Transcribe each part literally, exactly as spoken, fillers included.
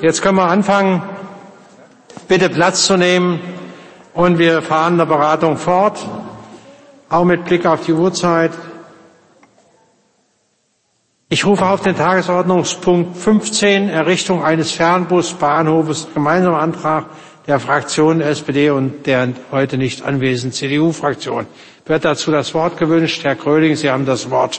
jetzt können wir anfangen. Bitte Platz zu nehmen und wir fahren der Beratung fort, auch mit Blick auf die Uhrzeit. Ich rufe auf den Tagesordnungspunkt fünfzehn, Errichtung eines Fernbusbahnhofes, gemeinsamer Antrag der Fraktionen S P D und der heute nicht anwesenden C D U-Fraktion. Wird dazu das Wort gewünscht? Herr Gröling, Sie haben das Wort.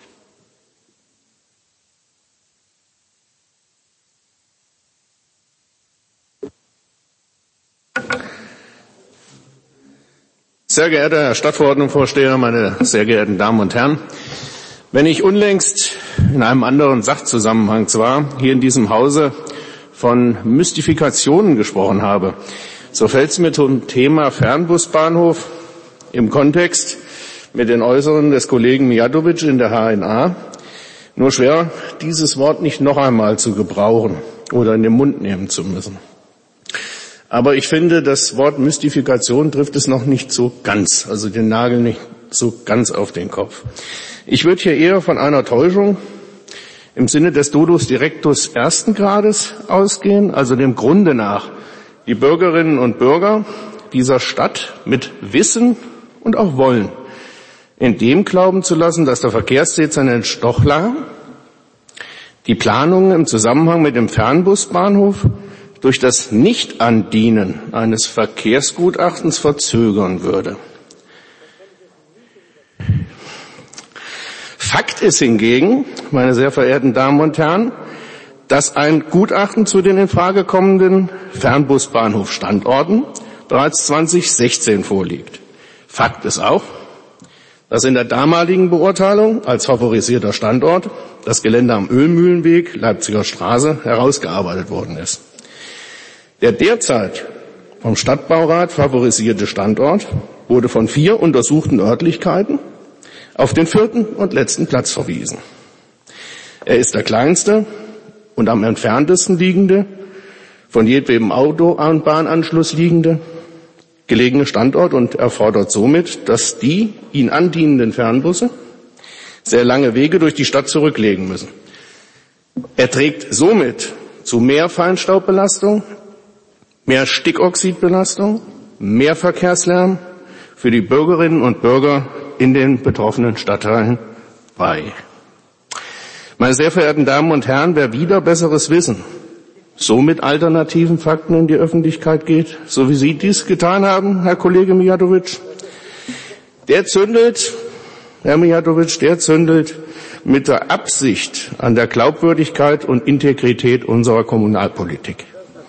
Sehr geehrter Herr Stadtverordnetenvorsteher, meine sehr geehrten Damen und Herren! Wenn ich unlängst in einem anderen Sachzusammenhang zwar hier in diesem Hause von Mystifikationen gesprochen habe, so fällt es mir zum Thema Fernbusbahnhof im Kontext mit den Äußerungen des Kollegen Mijatovic in der H N A nur schwer, dieses Wort nicht noch einmal zu gebrauchen oder in den Mund nehmen zu müssen. Aber ich finde, das Wort Mystifikation trifft es noch nicht so ganz, also den Nagel nicht so ganz auf den Kopf. Ich würde hier eher von einer Täuschung im Sinne des Dodus Directus ersten Grades ausgehen, also dem Grunde nach die Bürgerinnen und Bürger dieser Stadt mit Wissen und auch Wollen in dem glauben zu lassen, dass der Verkehrsdezernent in Stochlar die Planungen im Zusammenhang mit dem Fernbusbahnhof durch das Nichtandienen eines Verkehrsgutachtens verzögern würde. Fakt ist hingegen, meine sehr verehrten Damen und Herren, dass ein Gutachten zu den in Frage kommenden Fernbusbahnhofstandorten bereits zweitausendsechzehn vorliegt. Fakt ist auch, dass in der damaligen Beurteilung als favorisierter Standort das Gelände am Ölmühlenweg, Leipziger Straße, herausgearbeitet worden ist. Der derzeit vom Stadtbaurat favorisierte Standort wurde von vier untersuchten Örtlichkeiten auf den vierten und letzten Platz verwiesen. Er ist der kleinste und am entferntesten liegende, von jedwedem Auto- und Bahnanschluss liegende, gelegene Standort und erfordert somit, dass die ihn andienenden Fernbusse sehr lange Wege durch die Stadt zurücklegen müssen. Er trägt somit zu mehr Feinstaubbelastung, mehr Stickoxidbelastung, mehr Verkehrslärm für die Bürgerinnen und Bürger in den betroffenen Stadtteilen bei. Meine sehr verehrten Damen und Herren, wer wieder besseres Wissen so mit alternativen Fakten in die Öffentlichkeit geht, so wie Sie dies getan haben, Herr Kollege Mijatovic, der zündelt, Herr Mijatovic, der zündelt mit der Absicht an der Glaubwürdigkeit und Integrität unserer Kommunalpolitik.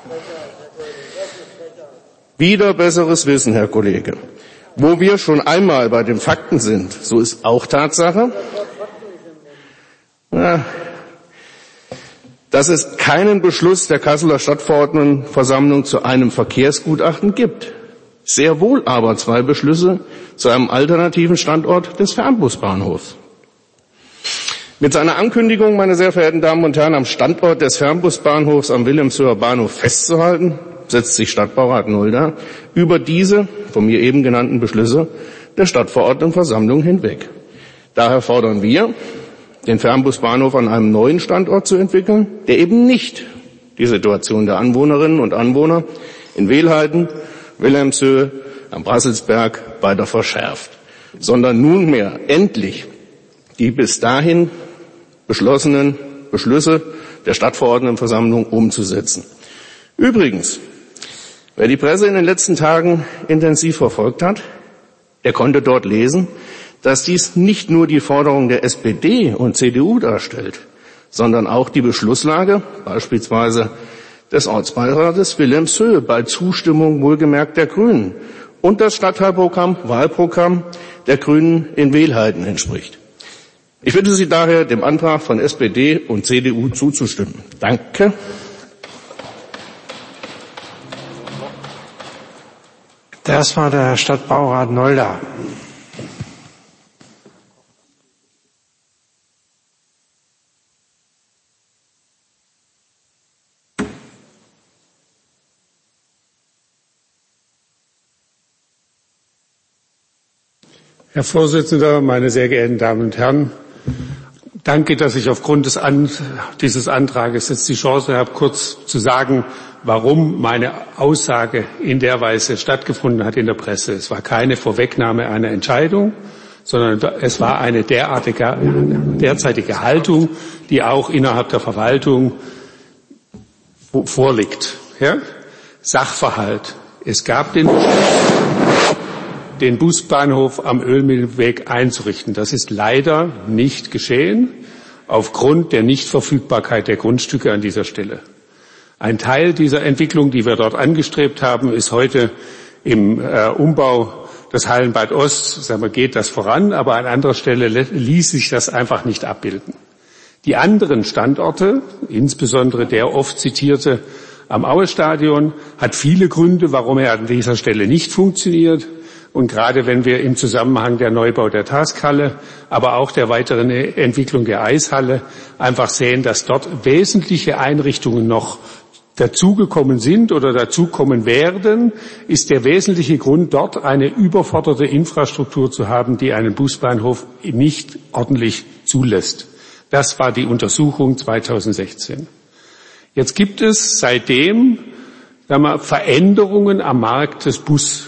Wieder besseres Wissen, Herr Kollege. Wo wir schon einmal bei den Fakten sind, so ist auch Tatsache, ja, dass es keinen Beschluss der Kasseler Stadtverordnetenversammlung zu einem Verkehrsgutachten gibt. Sehr wohl aber zwei Beschlüsse zu einem alternativen Standort des Fernbusbahnhofs. Mit seiner Ankündigung, meine sehr verehrten Damen und Herren, am Standort des Fernbusbahnhofs am Wilhelmshöher Bahnhof festzuhalten, setzt sich Stadtbaurat Nolda über diese von mir eben genannten Beschlüsse der Stadtverordnetenversammlung hinweg. Daher fordern wir, den Fernbusbahnhof an einem neuen Standort zu entwickeln, der eben nicht die Situation der Anwohnerinnen und Anwohner in Wehlheiden, Wilhelmshöhe, am Brasselsberg weiter verschärft, sondern nunmehr endlich die bis dahin beschlossenen Beschlüsse der Stadtverordnetenversammlung umzusetzen. Übrigens, wer die Presse in den letzten Tagen intensiv verfolgt hat, der konnte dort lesen, dass dies nicht nur die Forderung der S P D und C D U darstellt, sondern auch die Beschlusslage beispielsweise des Ortsbeirates Wilhelmshöhe bei Zustimmung wohlgemerkt der Grünen und das Stadtteilprogramm, Wahlprogramm der Grünen in Wehlheiden entspricht. Ich bitte Sie daher, dem Antrag von S P D und C D U zuzustimmen. Danke. Das war der Stadtbaurat Nolda. Herr Vorsitzender, meine sehr geehrten Damen und Herren! Danke, dass ich aufgrund des An- dieses Antrages jetzt die Chance habe, kurz zu sagen, warum meine Aussage in der Weise stattgefunden hat in der Presse. Es war keine Vorwegnahme einer Entscheidung, sondern es war eine derartige, derzeitige Haltung, die auch innerhalb der Verwaltung vorliegt. Ja? Sachverhalt. Es gab den den Busbahnhof am Ölmühlenweg einzurichten. Das ist leider nicht geschehen, aufgrund der Nichtverfügbarkeit der Grundstücke an dieser Stelle. Ein Teil dieser Entwicklung, die wir dort angestrebt haben, ist heute im äh, Umbau des Hallenbad Ost, sagen wir, geht das voran, aber an anderer Stelle ließ sich das einfach nicht abbilden. Die anderen Standorte, insbesondere der oft zitierte am Aue-Stadion, hat viele Gründe, warum er an dieser Stelle nicht funktioniert. Und gerade wenn wir im Zusammenhang der Neubau der Taskhalle, aber auch der weiteren Entwicklung der Eishalle einfach sehen, dass dort wesentliche Einrichtungen noch dazugekommen sind oder dazukommen werden, ist der wesentliche Grund, dort eine überforderte Infrastruktur zu haben, die einen Busbahnhof nicht ordentlich zulässt. Das war die Untersuchung zweitausendsechzehn. Jetzt gibt es seitdem, sagen wir, Veränderungen am Markt des Bus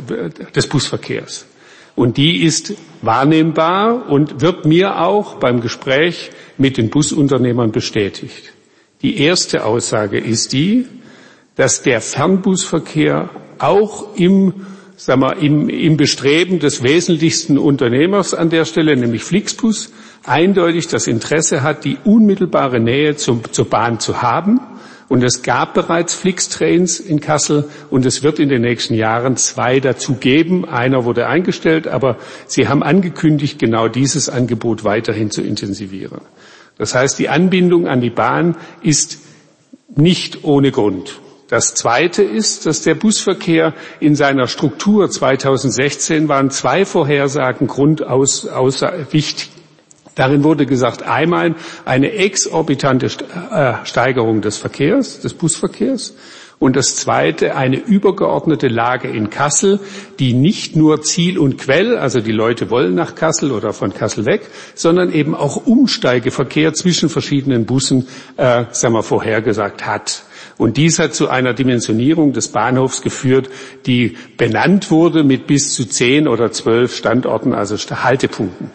des Busverkehrs. Und die ist wahrnehmbar und wird mir auch beim Gespräch mit den Busunternehmern bestätigt. Die erste Aussage ist die, dass der Fernbusverkehr auch im, sagen wir, im, im Bestreben des wesentlichsten Unternehmers an der Stelle, nämlich Flixbus, eindeutig das Interesse hat, die unmittelbare Nähe zum, zur Bahn zu haben. Und es gab bereits Flix-Trains in Kassel und es wird in den nächsten Jahren zwei dazu geben. Einer wurde eingestellt, aber Sie haben angekündigt, genau dieses Angebot weiterhin zu intensivieren. Das heißt, die Anbindung an die Bahn ist nicht ohne Grund. Das Zweite ist, dass der Busverkehr in seiner Struktur zweitausendsechzehn waren zwei Vorhersagen grundaus außer wichtig. Darin wurde gesagt, einmal eine exorbitante Steigerung des Verkehrs, des Busverkehrs, und das Zweite eine übergeordnete Lage in Kassel, die nicht nur Ziel und Quell, also die Leute wollen nach Kassel oder von Kassel weg, sondern eben auch Umsteigeverkehr zwischen verschiedenen Bussen, äh, sagen wir, vorhergesagt hat. Und dies hat zu einer Dimensionierung des Bahnhofs geführt, die benannt wurde mit bis zu zehn oder zwölf Standorten, also Haltepunkten.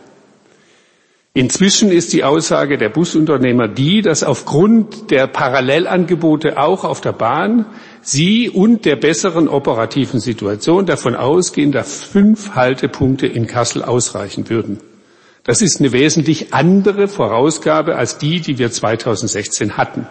Inzwischen ist die Aussage der Busunternehmer die, dass aufgrund der Parallelangebote auch auf der Bahn sie und der besseren operativen Situation davon ausgehen, dass fünf Haltepunkte in Kassel ausreichen würden. Das ist eine wesentlich andere Vorausgabe als die, die wir zweitausendsechzehn hatten.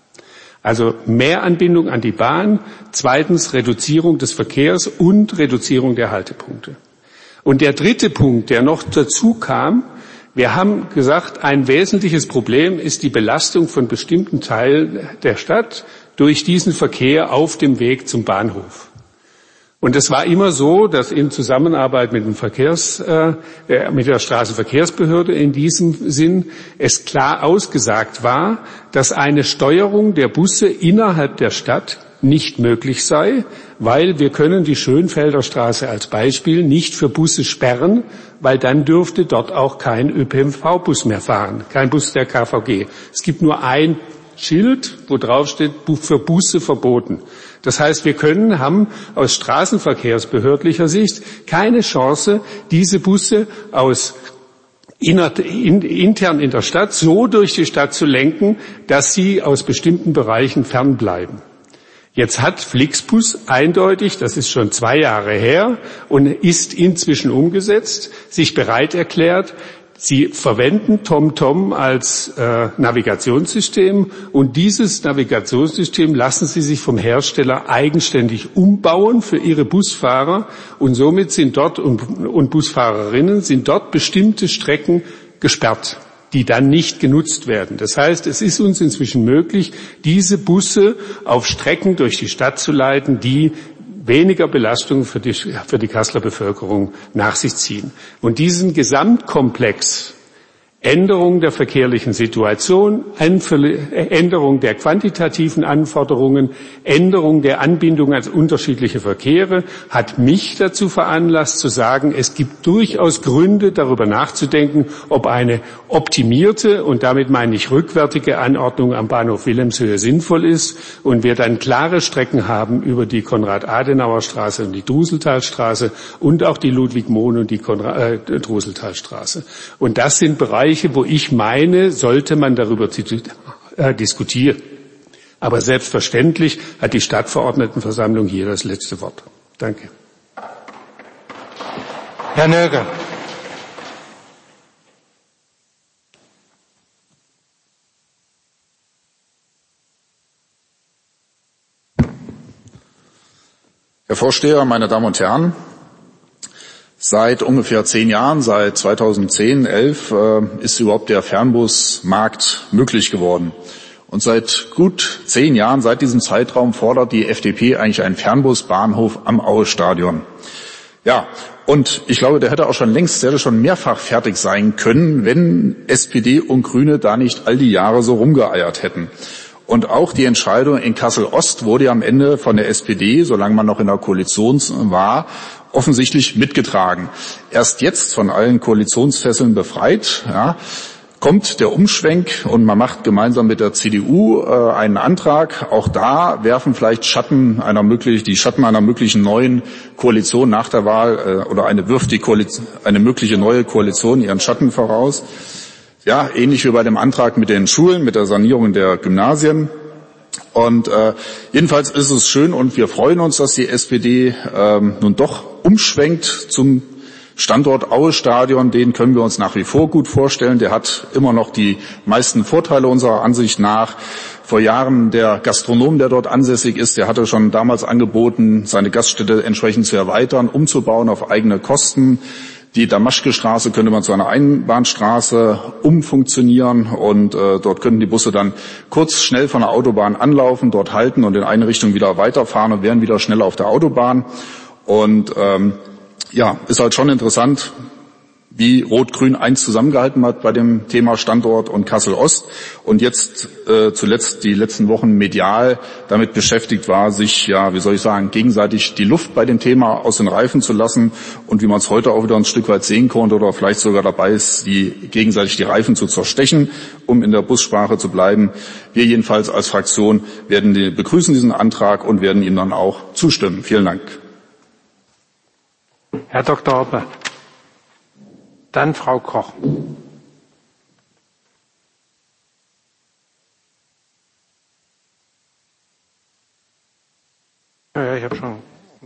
Also mehr Anbindung an die Bahn, zweitens Reduzierung des Verkehrs und Reduzierung der Haltepunkte. Und der dritte Punkt, der noch dazu kam, wir haben gesagt, ein wesentliches Problem ist die Belastung von bestimmten Teilen der Stadt durch diesen Verkehr auf dem Weg zum Bahnhof. Und es war immer so, dass in Zusammenarbeit mit dem Verkehrs, äh, mit der Straßenverkehrsbehörde in diesem Sinn es klar ausgesagt war, dass eine Steuerung der Busse innerhalb der Stadt nicht möglich sei, weil wir können die Schönfelder Straße als Beispiel nicht für Busse sperren, weil dann dürfte dort auch kein Ö P N V-Bus mehr fahren, kein Bus der K V G. Es gibt nur ein Schild, wo drauf steht, für Busse verboten. Das heißt, wir können, haben aus straßenverkehrsbehördlicher Sicht keine Chance, diese Busse aus inner, in, intern in der Stadt so durch die Stadt zu lenken, dass sie aus bestimmten Bereichen fernbleiben. Jetzt hat Flixbus eindeutig, das ist schon zwei Jahre her und ist inzwischen umgesetzt, sich bereit erklärt, sie verwenden TomTom als äh, Navigationssystem und dieses Navigationssystem lassen sie sich vom Hersteller eigenständig umbauen für ihre Busfahrer und somit sind dort und, und Busfahrerinnen sind dort bestimmte Strecken gesperrt, die dann nicht genutzt werden. Das heißt, es ist uns inzwischen möglich, diese Busse auf Strecken durch die Stadt zu leiten, die weniger Belastung für die, für die Kasseler Bevölkerung nach sich ziehen. Und diesen Gesamtkomplex Änderung der verkehrlichen Situation, Änderung der quantitativen Anforderungen, Änderung der Anbindung an unterschiedliche Verkehre hat mich dazu veranlasst zu sagen, es gibt durchaus Gründe, darüber nachzudenken, ob eine optimierte und damit meine ich rückwärtige Anordnung am Bahnhof Wilhelmshöhe sinnvoll ist und wir dann klare Strecken haben über die Konrad-Adenauer-Straße und die Druseltalstraße und auch die Ludwig-Mohn und die Konrad- äh, Druseltalstraße. Und das sind Bereiche, wo ich meine, sollte man darüber diskutieren. Aber selbstverständlich hat die Stadtverordnetenversammlung hier das letzte Wort. Danke. Herr Nöger. Herr Vorsteher, meine Damen und Herren! Seit ungefähr zehn Jahren, seit zweitausendzehn, elf, äh, ist überhaupt der Fernbusmarkt möglich geworden. Und seit gut zehn Jahren, seit diesem Zeitraum, fordert die F D P eigentlich einen Fernbusbahnhof am Aue-Stadion. Ja, und ich glaube, der hätte auch schon längst, der hätte schon mehrfach fertig sein können, wenn S P D und Grüne da nicht all die Jahre so rumgeeiert hätten. Und auch die Entscheidung in Kassel-Ost wurde ja am Ende von der S P D, solange man noch in der Koalition war, offensichtlich mitgetragen. Erst jetzt, von allen Koalitionsfesseln befreit, ja, kommt der Umschwenk und man macht gemeinsam mit der C D U äh, einen Antrag. Auch da werfen vielleicht Schatten einer möglichen, die Schatten einer möglichen neuen Koalition nach der Wahl äh, oder eine wirft die Koalition, eine mögliche neue Koalition ihren Schatten voraus. Ja, ähnlich wie bei dem Antrag mit den Schulen, mit der Sanierung der Gymnasien. Und äh, jedenfalls ist es schön und wir freuen uns, dass die S P D ähm, nun doch umschwenkt zum Standort Aue-Stadion. Den können wir uns nach wie vor gut vorstellen. Der hat immer noch die meisten Vorteile unserer Ansicht nach. Vor Jahren der Gastronom, der dort ansässig ist, der hatte schon damals angeboten, seine Gaststätte entsprechend zu erweitern, umzubauen auf eigene Kosten. Die Damaschke-Straße könnte man zu einer Einbahnstraße umfunktionieren und äh, dort könnten die Busse dann kurz schnell von der Autobahn anlaufen, dort halten und in eine Richtung wieder weiterfahren und wären wieder schneller auf der Autobahn. Und ähm, ja, ist halt schon interessant, wie Rot-Grün eins zusammengehalten hat bei dem Thema Standort und Kassel-Ost und jetzt äh, zuletzt die letzten Wochen medial damit beschäftigt war, sich, ja, wie soll ich sagen, gegenseitig die Luft bei dem Thema aus den Reifen zu lassen und wie man es heute auch wieder ein Stück weit sehen konnte oder vielleicht sogar dabei ist, die gegenseitig die Reifen zu zerstechen, um in der Bussprache zu bleiben. Wir jedenfalls als Fraktion werden die, begrüßen diesen Antrag und werden ihm dann auch zustimmen. Vielen Dank. Herr Doktor Hoppe. Dann Frau Koch. Ja, ja, ich habe schon.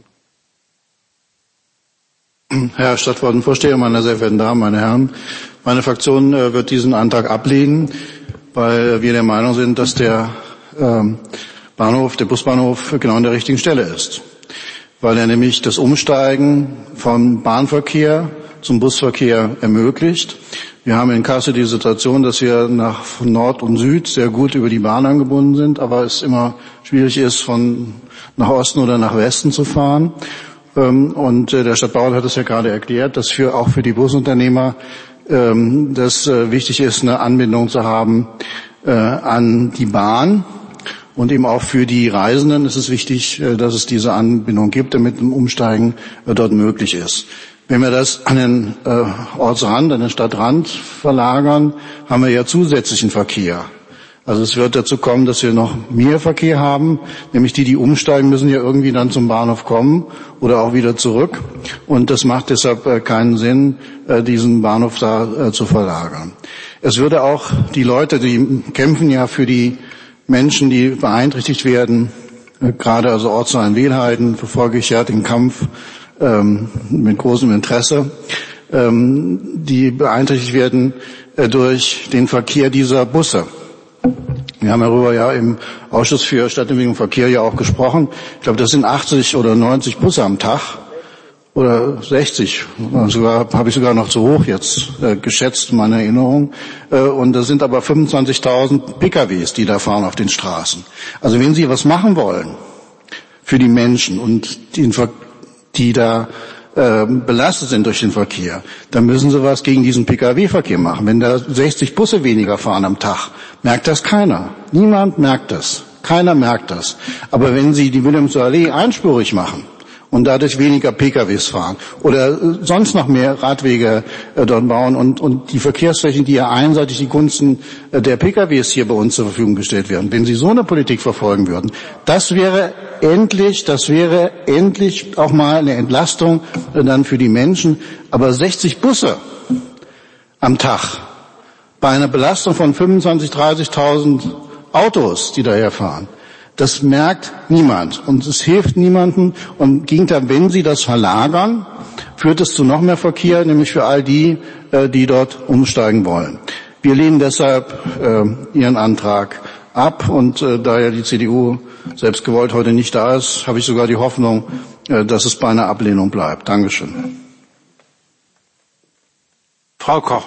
Herr Stadtverordnetenvorsteher, meine sehr verehrten Damen, meine Herren, meine Fraktion äh, wird diesen Antrag ablehnen, weil wir der Meinung sind, dass der ähm, Bahnhof, der Busbahnhof genau an der richtigen Stelle ist. Weil er nämlich das Umsteigen vom Bahnverkehr zum Busverkehr ermöglicht. Wir haben in Kassel die Situation, dass wir nach Nord und Süd sehr gut über die Bahn angebunden sind, aber es immer schwierig ist, von nach Osten oder nach Westen zu fahren. Und der Stadtbaurat hat es ja gerade erklärt, dass für, auch für die Busunternehmer das wichtig ist, eine Anbindung zu haben an die Bahn. Und eben auch für die Reisenden ist es wichtig, dass es diese Anbindung gibt, damit ein Umsteigen dort möglich ist. Wenn wir das an den äh, Ortsrand, an den Stadtrand verlagern, haben wir ja zusätzlichen Verkehr. Also es wird dazu kommen, dass wir noch mehr Verkehr haben, nämlich die, die umsteigen, müssen ja irgendwie dann zum Bahnhof kommen oder auch wieder zurück. Und das macht deshalb äh, keinen Sinn, äh, diesen Bahnhof da äh, zu verlagern. Es würde auch die Leute, die kämpfen ja für die Menschen, die beeinträchtigt werden, äh, gerade also ortsnahen Wählheiten, verfolge ich ja den Kampf mit großem Interesse, die beeinträchtigt werden durch den Verkehr dieser Busse. Wir haben darüber ja im Ausschuss für Stadtentwicklung und Verkehr ja auch gesprochen. Ich glaube, das sind achtzig oder neunzig Busse am Tag oder sechzig. Sogar habe ich sogar noch zu hoch jetzt äh, geschätzt, meine Erinnerung. Äh, und das sind aber fünfundzwanzigtausend P K Ws, die da fahren auf den Straßen. Also wenn Sie was machen wollen für die Menschen und den Verkehr, die da äh, belastet sind durch den Verkehr, dann müssen sie was gegen diesen Pkw-Verkehr machen. Wenn da sechzig Busse weniger fahren am Tag, merkt das keiner. Niemand merkt das. Keiner merkt das. Aber wenn Sie die Wilhelmser Allee einspurig machen und dadurch weniger P K Ws fahren oder sonst noch mehr Radwege äh, dort bauen und, und die Verkehrsflächen, die ja einseitig die Gunsten äh, der P K Ws hier bei uns zur Verfügung gestellt werden, wenn Sie so eine Politik verfolgen würden, das wäre endlich, das wäre endlich auch mal eine Entlastung äh, dann für die Menschen. Aber sechzig Busse am Tag bei einer Belastung von fünfundzwanzigtausend, dreißigtausend Autos, die daherfahren, das merkt niemand und es hilft niemandem. Und im Gegenteil, wenn Sie das verlagern, führt es zu noch mehr Verkehr, nämlich für all die, die dort umsteigen wollen. Wir lehnen deshalb äh, Ihren Antrag ab und äh, da ja die C D U selbst gewollt heute nicht da ist, habe ich sogar die Hoffnung, äh, dass es bei einer Ablehnung bleibt. Dankeschön. Frau Koch.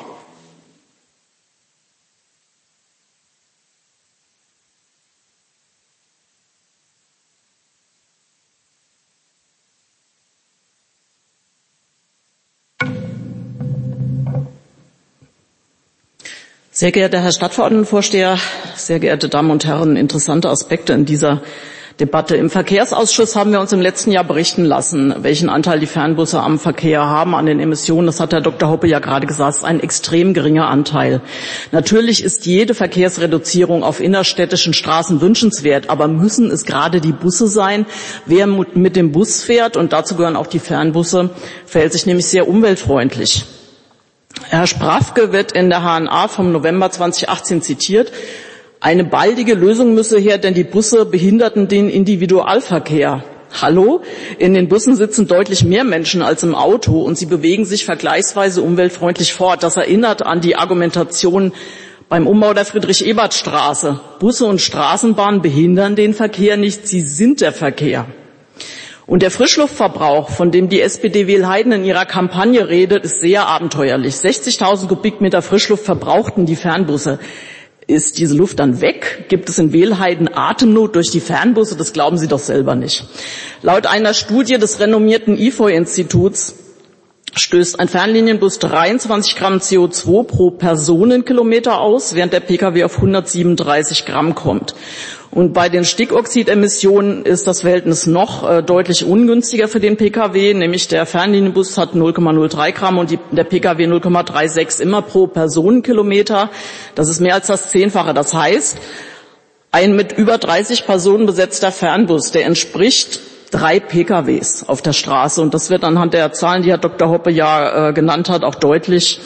Sehr geehrter Herr Stadtverordnetenvorsteher, sehr geehrte Damen und Herren, interessante Aspekte in dieser Debatte. Im Verkehrsausschuss haben wir uns im letzten Jahr berichten lassen, welchen Anteil die Fernbusse am Verkehr haben, an den Emissionen. Das hat Herr Doktor Hoppe ja gerade gesagt, es ist ein extrem geringer Anteil. Natürlich ist jede Verkehrsreduzierung auf innerstädtischen Straßen wünschenswert, aber müssen es gerade die Busse sein? Wer mit dem Bus fährt, und dazu gehören auch die Fernbusse, verhält sich nämlich sehr umweltfreundlich. Herr Sprafke wird in der H N A vom November zweitausendachtzehn zitiert. Eine baldige Lösung müsse her, denn die Busse behinderten den Individualverkehr. Hallo? In den Bussen sitzen deutlich mehr Menschen als im Auto und sie bewegen sich vergleichsweise umweltfreundlich fort. Das erinnert an die Argumentation beim Umbau der Friedrich-Ebert-Straße. Busse und Straßenbahnen behindern den Verkehr nicht, sie sind der Verkehr. Und der Frischluftverbrauch, von dem die S P D Wehlheiden in ihrer Kampagne redet, ist sehr abenteuerlich. sechzigtausend Kubikmeter Frischluft verbrauchten die Fernbusse. Ist diese Luft dann weg? Gibt es in Wehlheiden Atemnot durch die Fernbusse? Das glauben Sie doch selber nicht. Laut einer Studie des renommierten I F O I-Instituts stößt ein Fernlinienbus dreiundzwanzig Gramm C O zwei pro Personenkilometer aus, während der Pkw auf hundertsiebenunddreißig Gramm kommt. Und bei den Stickoxidemissionen ist das Verhältnis noch äh, deutlich ungünstiger für den Pkw, nämlich der Fernlinienbus hat null Komma null drei Gramm und die, der Pkw null Komma sechsunddreißig immer pro Personenkilometer. Das ist mehr als das Zehnfache. Das heißt, ein mit über dreißig Personen besetzter Fernbus, der entspricht drei Pkws auf der Straße. Und das wird anhand der Zahlen, die Herr Doktor Hoppe ja äh, genannt hat, auch deutlich,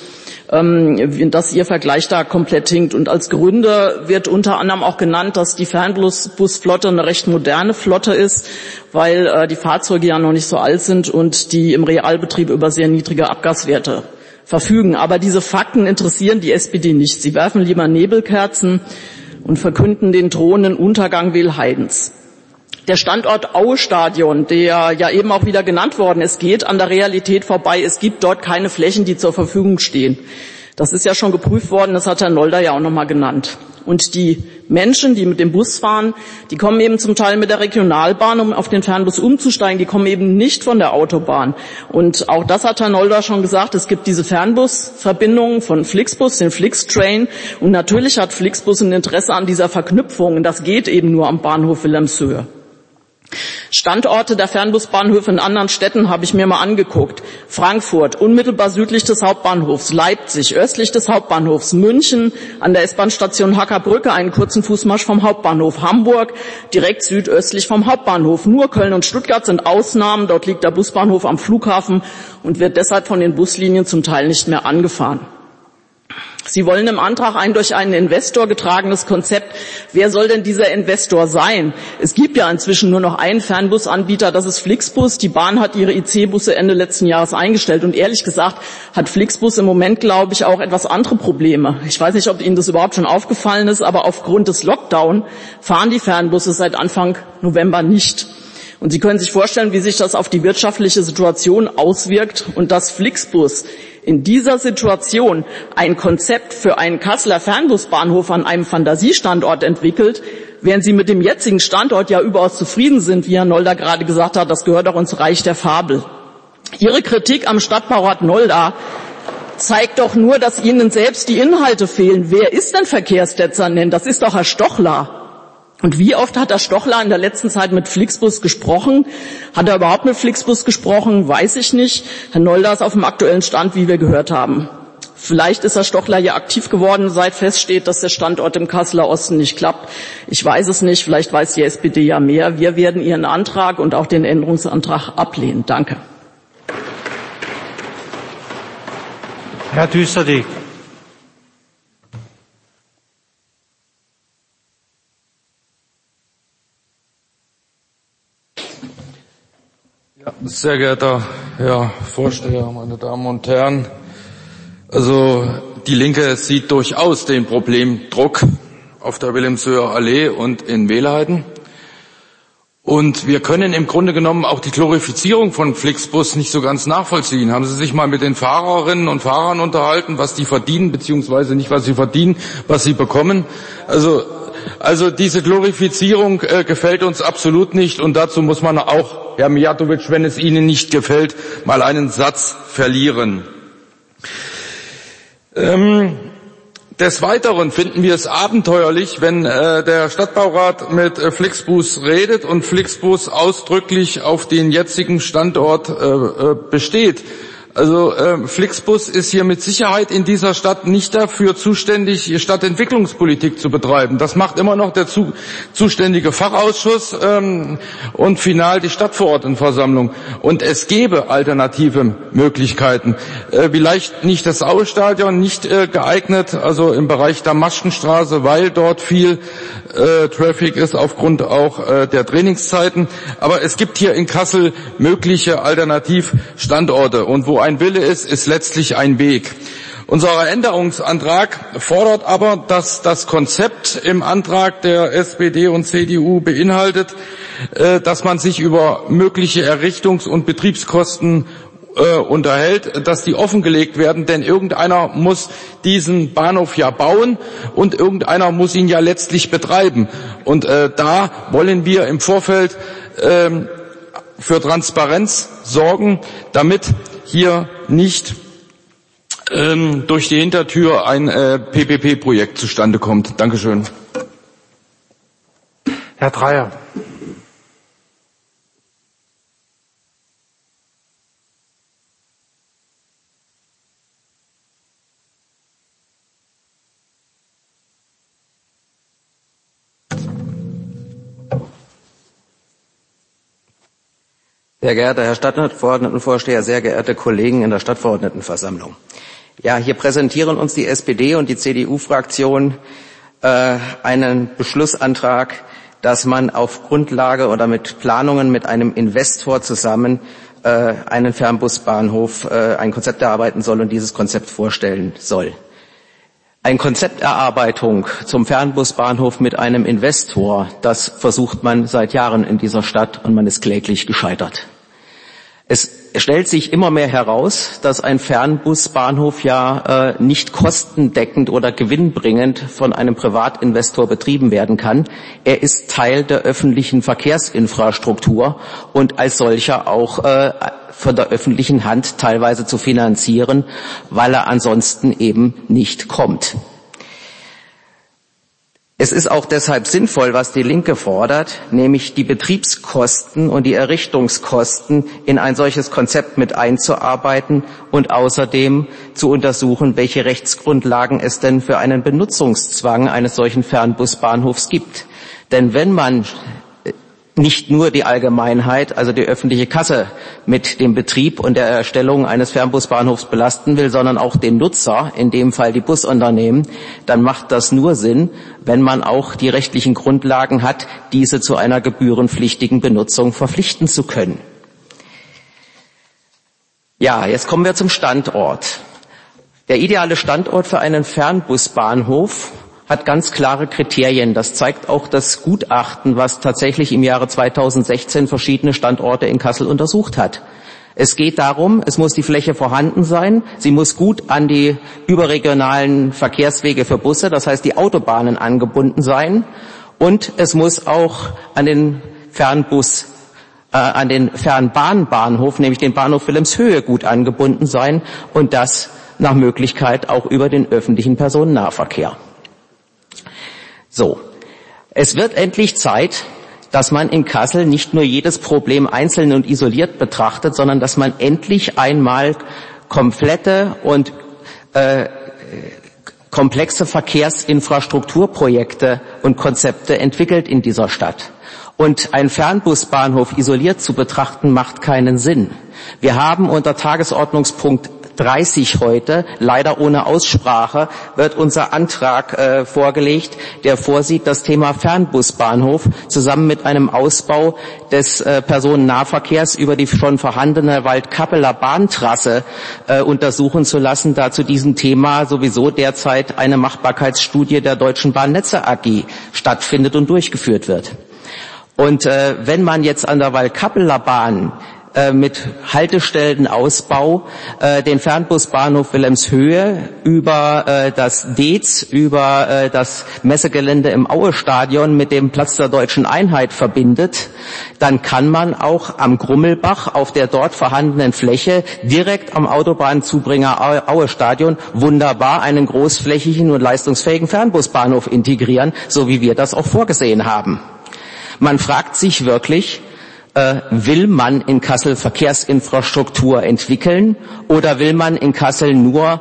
ähm, dass Ihr Vergleich da komplett hinkt. Und als Gründe wird unter anderem auch genannt, dass die Fernbusflotte eine recht moderne Flotte ist, weil äh, die Fahrzeuge ja noch nicht so alt sind und die im Realbetrieb über sehr niedrige Abgaswerte verfügen. Aber diese Fakten interessieren die S P D nicht. Sie werfen lieber Nebelkerzen und verkünden den drohenden Untergang Wehlheidens. Der Standort Aue-Stadion, der ja eben auch wieder genannt worden ist, geht an der Realität vorbei. Es gibt dort keine Flächen, die zur Verfügung stehen. Das ist ja schon geprüft worden, das hat Herr Nolder ja auch nochmal genannt. Und die Menschen, die mit dem Bus fahren, die kommen eben zum Teil mit der Regionalbahn, um auf den Fernbus umzusteigen. Die kommen eben nicht von der Autobahn. Und auch das hat Herr Nolder schon gesagt, es gibt diese Fernbusverbindungen von Flixbus, den Flixtrain. Und natürlich hat Flixbus ein Interesse an dieser Verknüpfung. Und das geht eben nur am Bahnhof Wilhelmshöhe. Standorte der Fernbusbahnhöfe in anderen Städten habe ich mir mal angeguckt. Frankfurt, unmittelbar südlich des Hauptbahnhofs, Leipzig, östlich des Hauptbahnhofs, München, an der S-Bahn-Station Hackerbrücke, einen kurzen Fußmarsch vom Hauptbahnhof, Hamburg, direkt südöstlich vom Hauptbahnhof. Nur Köln und Stuttgart sind Ausnahmen, dort liegt der Busbahnhof am Flughafen und wird deshalb von den Buslinien zum Teil nicht mehr angefahren. Sie wollen im Antrag ein durch einen Investor getragenes Konzept. Wer soll denn dieser Investor sein? Es gibt ja inzwischen nur noch einen Fernbusanbieter, das ist Flixbus. Die Bahn hat ihre I C-Busse Ende letzten Jahres eingestellt. Und ehrlich gesagt hat Flixbus im Moment, glaube ich, auch etwas andere Probleme. Ich weiß nicht, ob Ihnen das überhaupt schon aufgefallen ist, aber aufgrund des Lockdown fahren die Fernbusse seit Anfang November nicht. Und Sie können sich vorstellen, wie sich das auf die wirtschaftliche Situation auswirkt und dass Flixbus in dieser Situation ein Konzept für einen Kasseler Fernbusbahnhof an einem Fantasiestandort entwickelt, während Sie mit dem jetzigen Standort ja überaus zufrieden sind, wie Herr Nolder gerade gesagt hat, das gehört auch ins Reich der Fabel. Ihre Kritik am Stadtbaurat Nolda zeigt doch nur, dass Ihnen selbst die Inhalte fehlen. Wer ist denn Verkehrsdezernent? Das ist doch Herr Stochler. Und wie oft hat Herr Stochler in der letzten Zeit mit Flixbus gesprochen? Hat er überhaupt mit Flixbus gesprochen? Weiß ich nicht. Herr Nolda ist auf dem aktuellen Stand, wie wir gehört haben. Vielleicht ist Herr Stochler ja aktiv geworden, seit feststeht, dass der Standort im Kasseler Osten nicht klappt. Ich weiß es nicht. Vielleicht weiß die S P D ja mehr. Wir werden Ihren Antrag und auch den Änderungsantrag ablehnen. Danke. Herr Düsselding. Ja, sehr geehrter Herr Vorsteher, meine Damen und Herren, also die Linke sieht durchaus den Problemdruck auf der Wilhelmshöher Allee und in Wehlheiden. Und wir können im Grunde genommen auch die Glorifizierung von Flixbus nicht so ganz nachvollziehen. Haben Sie sich mal mit den Fahrerinnen und Fahrern unterhalten, was die verdienen, beziehungsweise nicht, was sie verdienen, was sie bekommen? Also, also diese Glorifizierung äh, gefällt uns absolut nicht. Und dazu muss man auch, Herr Mijatovic, wenn es Ihnen nicht gefällt, mal einen Satz verlieren. Ähm, Des Weiteren finden wir es abenteuerlich, wenn äh, der Stadtbaurat mit äh, Flixbus redet und Flixbus ausdrücklich auf den jetzigen Standort äh, äh, besteht. Also äh, Flixbus ist hier mit Sicherheit in dieser Stadt nicht dafür zuständig, Stadtentwicklungspolitik zu betreiben. Das macht immer noch der zu, zuständige Fachausschuss ähm, und final die Stadtverordnetenversammlung. Und es gäbe alternative Möglichkeiten. Äh, vielleicht nicht das Aue-Stadion, nicht äh, geeignet, also im Bereich der Maschkenstraße, weil dort viel äh, Traffic ist aufgrund auch äh, der Trainingszeiten. Aber es gibt hier in Kassel mögliche Alternativstandorte. Und wo ein Wille ist, ist letztlich ein Weg. Unser Änderungsantrag fordert aber, dass das Konzept im Antrag der S P D und C D U beinhaltet, dass man sich über mögliche Errichtungs- und Betriebskosten äh, unterhält, dass die offengelegt werden, denn irgendeiner muss diesen Bahnhof ja bauen und irgendeiner muss ihn ja letztlich betreiben. Und äh, da wollen wir im Vorfeld äh, für Transparenz sorgen, damit hier nicht ähm, durch die Hintertür ein äh, P P P-Projekt zustande kommt. Dankeschön. Herr Dreyer. Sehr geehrter Herr Stadtverordnetenvorsteher, sehr geehrte Kollegen in der Stadtverordnetenversammlung. Ja, hier präsentieren uns die S P D und die C D U-Fraktion äh, einen Beschlussantrag, dass man auf Grundlage oder mit Planungen mit einem Investor zusammen äh, einen Fernbusbahnhof, äh, ein Konzept erarbeiten soll und dieses Konzept vorstellen soll. Eine Konzepterarbeitung zum Fernbusbahnhof mit einem Investor, das versucht man seit Jahren in dieser Stadt und man ist kläglich gescheitert. Es stellt sich immer mehr heraus, dass ein Fernbusbahnhof ja äh, nicht kostendeckend oder gewinnbringend von einem Privatinvestor betrieben werden kann. Er ist Teil der öffentlichen Verkehrsinfrastruktur und als solcher auch äh, von der öffentlichen Hand teilweise zu finanzieren, weil er ansonsten eben nicht kommt. Es ist auch deshalb sinnvoll, was die Linke fordert, nämlich die Betriebskosten und die Errichtungskosten in ein solches Konzept mit einzuarbeiten und außerdem zu untersuchen, welche Rechtsgrundlagen es denn für einen Benutzungszwang eines solchen Fernbusbahnhofs gibt. Denn wenn man nicht nur die Allgemeinheit, also die öffentliche Kasse mit dem Betrieb und der Erstellung eines Fernbusbahnhofs belasten will, sondern auch den Nutzer, in dem Fall die Busunternehmen, dann macht das nur Sinn, wenn man auch die rechtlichen Grundlagen hat, diese zu einer gebührenpflichtigen Benutzung verpflichten zu können. Ja, jetzt kommen wir zum Standort. Der ideale Standort für einen Fernbusbahnhof hat ganz klare Kriterien. Das zeigt auch das Gutachten, was tatsächlich im Jahre zweitausendsechzehn verschiedene Standorte in Kassel untersucht hat. Es geht darum, es muss die Fläche vorhanden sein, sie muss gut an die überregionalen Verkehrswege für Busse, das heißt die Autobahnen, angebunden sein und es muss auch an den Fernbus äh, an den Fernbahnbahnhof, nämlich den Bahnhof Wilhelmshöhe, gut angebunden sein und das nach Möglichkeit auch über den öffentlichen Personennahverkehr. So, es wird endlich Zeit, dass man in Kassel nicht nur jedes Problem einzeln und isoliert betrachtet, sondern dass man endlich einmal komplette und äh, komplexe Verkehrsinfrastrukturprojekte und Konzepte entwickelt in dieser Stadt. Und ein Fernbusbahnhof isoliert zu betrachten, macht keinen Sinn. Wir haben unter Tagesordnungspunkt dreißig heute, leider ohne Aussprache, wird unser Antrag äh, vorgelegt, der vorsieht, das Thema Fernbusbahnhof zusammen mit einem Ausbau des äh, Personennahverkehrs über die schon vorhandene Waldkappeler Bahntrasse äh, untersuchen zu lassen, da zu diesem Thema sowieso derzeit eine Machbarkeitsstudie der Deutschen Bahnnetze A G stattfindet und durchgeführt wird. Und äh, wenn man jetzt an der Waldkappeler Bahn mit Haltestellenausbau äh, den Fernbusbahnhof Wilhelmshöhe über äh, das D E Z, über äh, das Messegelände im Aue-Stadion mit dem Platz der Deutschen Einheit verbindet, dann kann man auch am Grummelbach auf der dort vorhandenen Fläche direkt am Autobahnzubringer Aue-Stadion wunderbar einen großflächigen und leistungsfähigen Fernbusbahnhof integrieren, so wie wir das auch vorgesehen haben. Man fragt sich wirklich, Äh, will man in Kassel Verkehrsinfrastruktur entwickeln oder will man in Kassel nur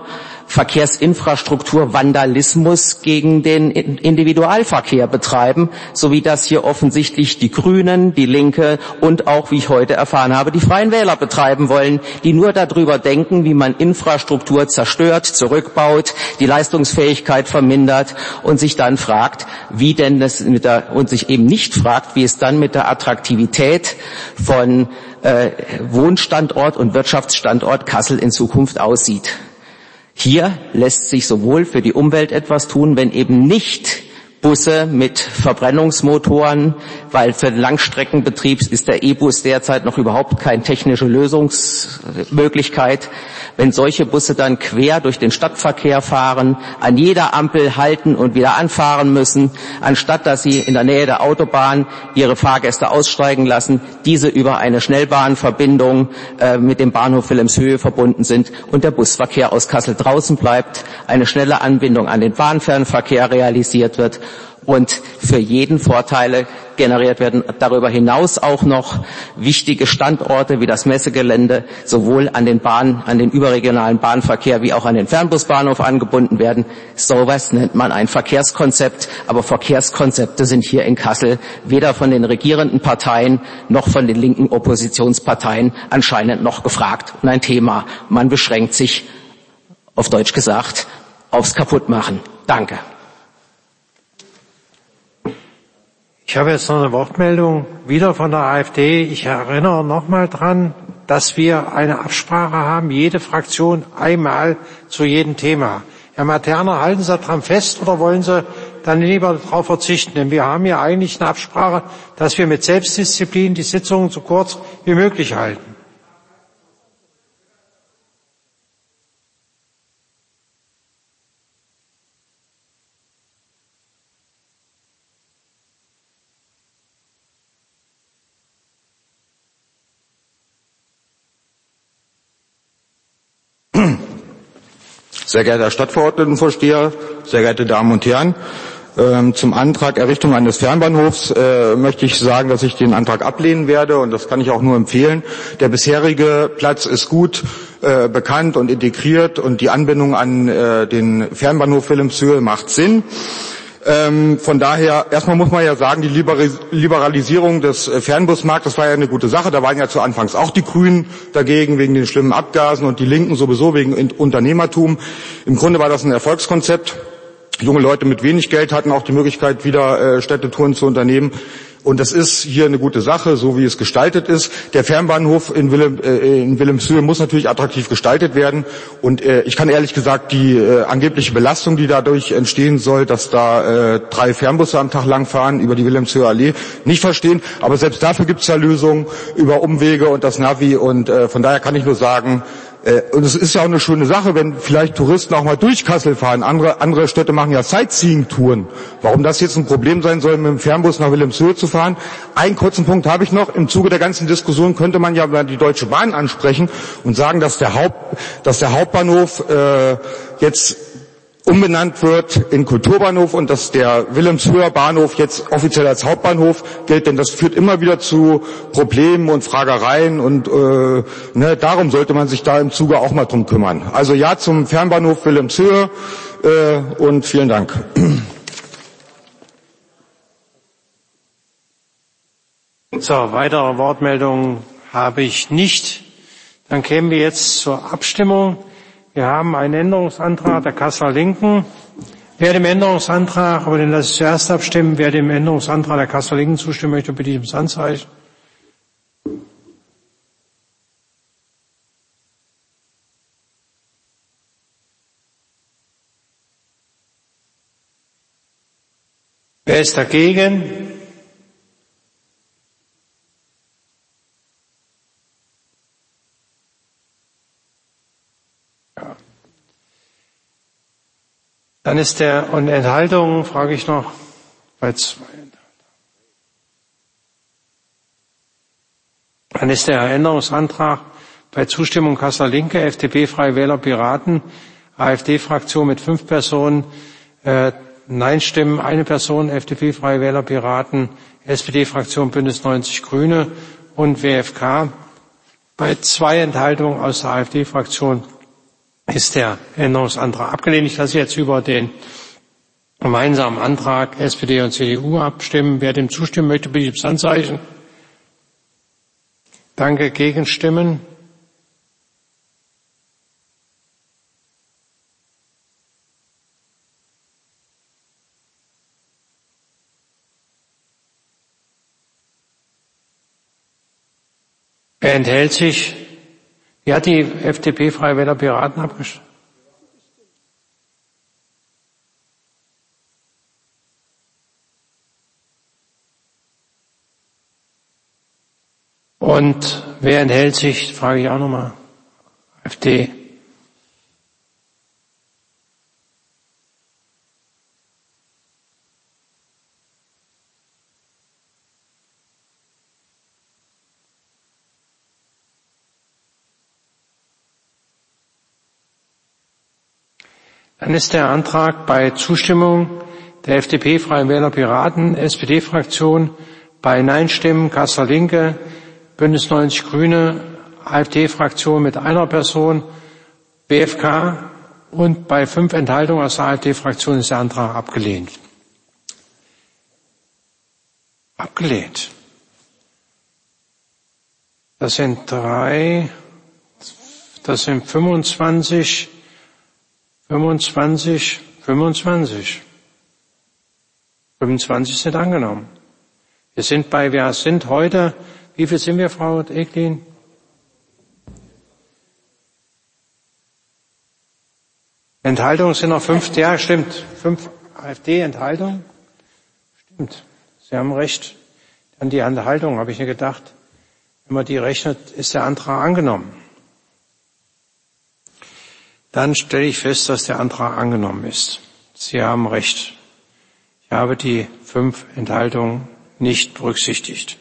Verkehrsinfrastruktur-Vandalismus gegen den Individualverkehr betreiben, so wie das hier offensichtlich die Grünen, die Linke und auch, wie ich heute erfahren habe, die Freien Wähler betreiben wollen, die nur darüber denken, wie man Infrastruktur zerstört, zurückbaut, die Leistungsfähigkeit vermindert und sich dann fragt, wie denn das mit der, und sich eben nicht fragt, wie es dann mit der Attraktivität von äh, Wohnstandort und Wirtschaftsstandort Kassel in Zukunft aussieht. Hier lässt sich sowohl für die Umwelt etwas tun, wenn eben nicht Busse mit Verbrennungsmotoren, weil für den Langstreckenbetrieb ist der E-Bus derzeit noch überhaupt keine technische Lösungsmöglichkeit. Wenn solche Busse dann quer durch den Stadtverkehr fahren, an jeder Ampel halten und wieder anfahren müssen, anstatt dass sie in der Nähe der Autobahn ihre Fahrgäste aussteigen lassen, diese über eine Schnellbahnverbindung äh, mit dem Bahnhof Wilhelmshöhe verbunden sind und der Busverkehr aus Kassel draußen bleibt, eine schnelle Anbindung an den Bahnfernverkehr realisiert wird und für jeden Vorteile generiert werden. Darüber hinaus auch noch wichtige Standorte wie das Messegelände sowohl an den Bahn, an den überregionalen Bahnverkehr wie auch an den Fernbusbahnhof angebunden werden. Sowas nennt man ein Verkehrskonzept, aber Verkehrskonzepte sind hier in Kassel weder von den regierenden Parteien noch von den linken Oppositionsparteien anscheinend noch gefragt und ein Thema. Man beschränkt sich, auf Deutsch gesagt, aufs Kaputtmachen. Danke. Ich habe jetzt noch eine Wortmeldung wieder von der AfD. Ich erinnere noch mal dran, dass wir eine Absprache haben, jede Fraktion einmal zu jedem Thema. Herr Materna, halten Sie daran fest oder wollen Sie dann lieber darauf verzichten? Denn wir haben ja eigentlich eine Absprache, dass wir mit Selbstdisziplin die Sitzungen so kurz wie möglich halten. Sehr geehrter Herr Stadtverordnetenvorsteher, sehr geehrte Damen und Herren, zum Antrag Errichtung eines Fernbahnhofs äh, möchte ich sagen, dass ich den Antrag ablehnen werde und das kann ich auch nur empfehlen. Der bisherige Platz ist gut äh, bekannt und integriert und die Anbindung an äh, den Fernbahnhof Wilhelmshöhe macht Sinn. Ähm, von daher, erstmal muss man ja sagen, die Liberalisierung des Fernbusmarktes war ja eine gute Sache. Da waren ja zu Anfangs auch die Grünen dagegen wegen den schlimmen Abgasen und die Linken sowieso wegen Unternehmertum. Im Grunde war das ein Erfolgskonzept. Junge Leute mit wenig Geld hatten auch die Möglichkeit, wieder äh, Städtetouren zu unternehmen. Und das ist hier eine gute Sache, so wie es gestaltet ist. Der Fernbahnhof in, Wilhelm, äh, in Wilhelmshöhe muss natürlich attraktiv gestaltet werden. Und äh, ich kann ehrlich gesagt die äh, angebliche Belastung, die dadurch entstehen soll, dass da äh, drei Fernbusse am Tag lang fahren über die Wilhelmshöher Allee, nicht verstehen. Aber selbst dafür gibt es ja Lösungen über Umwege und das Navi. Und äh, von daher kann ich nur sagen, Äh, und es ist ja auch eine schöne Sache, wenn vielleicht Touristen auch mal durch Kassel fahren. Andere, andere Städte machen ja Sightseeing-Touren. Warum das jetzt ein Problem sein soll, mit dem Fernbus nach Wilhelmshöhe zu fahren? Einen kurzen Punkt habe ich noch. Im Zuge der ganzen Diskussion könnte man ja die Deutsche Bahn ansprechen und sagen, dass der, Haupt, dass der Hauptbahnhof äh, jetzt umbenannt wird in Kulturbahnhof und dass der Wilhelmshöher Bahnhof jetzt offiziell als Hauptbahnhof gilt, denn das führt immer wieder zu Problemen und Fragereien und äh, ne, darum sollte man sich da im Zuge auch mal drum kümmern. Also ja zum Fernbahnhof Wilhelmshöhe äh, und vielen Dank. So, weitere Wortmeldungen habe ich nicht. Dann kämen wir jetzt zur Abstimmung. Wir haben einen Änderungsantrag der Kasseler Linken. Wer dem Änderungsantrag, aber den lasse ich zuerst abstimmen, wer dem Änderungsantrag der Kasseler Linken zustimmen möchte, bitte ich ums Handzeichen. Wer ist dagegen? Dann ist der, und Enthaltungen, frage ich noch, bei zwei. Dann ist der Änderungsantrag bei Zustimmung Kasseler Linke, F D P, Freie Wähler, Piraten, AfD-Fraktion mit fünf Personen, äh, Nein-Stimmen, eine Person, F D P, Freie Wähler, Piraten, S P D-Fraktion, Bündnis neunzig Grüne und W F K. Bei zwei Enthaltungen aus der AfD-Fraktion ist der Änderungsantrag abgelehnt. Ich lasse jetzt über den gemeinsamen Antrag S P D und C D U abstimmen. Wer dem zustimmen möchte, bitte ich ums Handzeichen. Danke. Gegenstimmen? Wer enthält sich? Wie hat die F D P, Freie Wähler, Piraten abgestimmt? Und wer enthält sich, frage ich auch nochmal. AfD. Dann ist der Antrag bei Zustimmung der F D P, Freien Wähler, Piraten, S P D-Fraktion, bei Nein-Stimmen Kasseler Linke, Bündnis neunzig Grüne, AfD-Fraktion mit einer Person, B F K und bei fünf Enthaltungen aus der AfD-Fraktion ist der Antrag abgelehnt. Abgelehnt. Das sind drei, das sind fünfundzwanzig, fünfundzwanzig, fünfundzwanzig. fünfundzwanzig sind angenommen. Wir sind bei, wir sind heute, wie viel sind wir, Frau Eglin? Enthaltungen sind noch fünf, ja, stimmt. Fünf AfD-Enthaltungen. Stimmt. Sie haben recht. An die Enthaltung habe ich mir gedacht. Wenn man die rechnet, ist der Antrag angenommen. Dann stelle ich fest, dass der Antrag angenommen ist. Sie haben recht. Ich habe die fünf Enthaltungen nicht berücksichtigt.